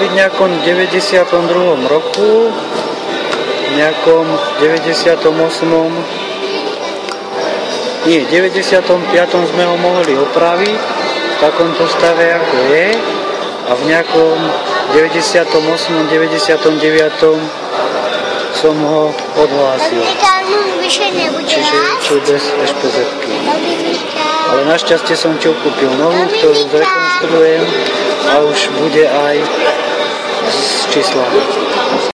byť v nejakom 92. roku, v nejakom 98. Nie, v 95. sme ho mohli opraviť v takomto stave, ako je, a v nejakom 98. 99. som ho odhlásil. Čiže bez ešpezetky. Ale našťastie som čo kúpil novú, ktorú zrekonštruujem a už bude aj s číslami.